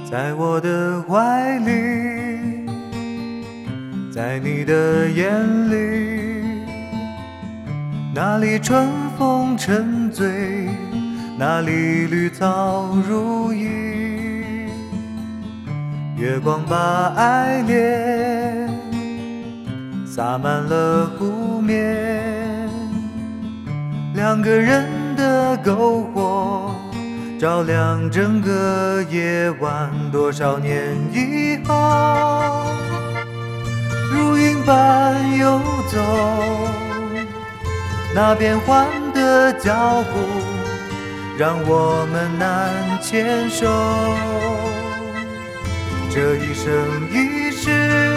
在我的怀里，在你的眼里，那里春风沉醉，那里绿草如茵，月光把爱恋洒满了湖面，两个人的篝火照亮整个夜晚。多少年以后，如云般游走，那变幻的脚步让我们难牵手。这一生一世，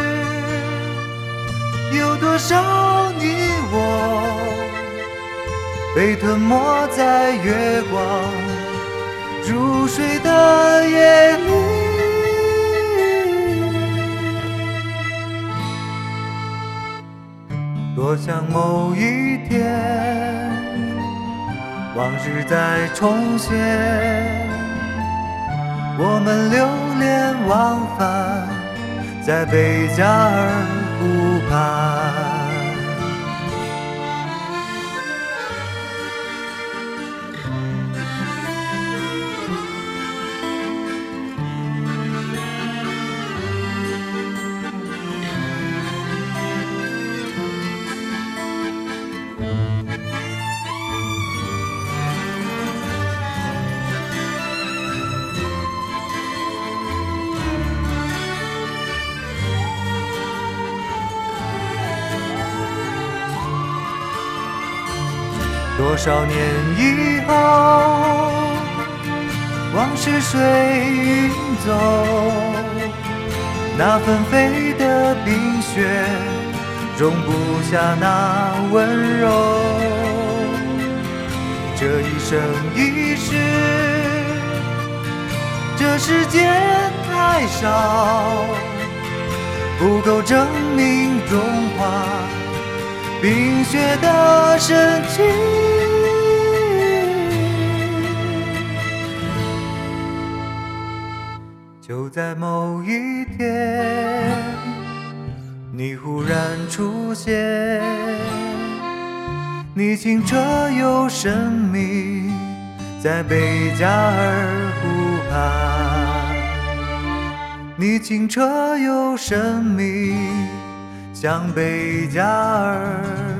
有多少你我被吞没在月光入睡的夜里。多想某一天，往日再重现，我们流连忘返在贝加尔湖畔。多少年以后，往事随云走，那纷飞的冰雪容不下那温柔。这一生一世，这世间太少，不够证明融化冰雪的深情。就在某一天，你忽然出现，你清澈又神秘，在贝加尔湖畔。你清澈又神秘，像贝加尔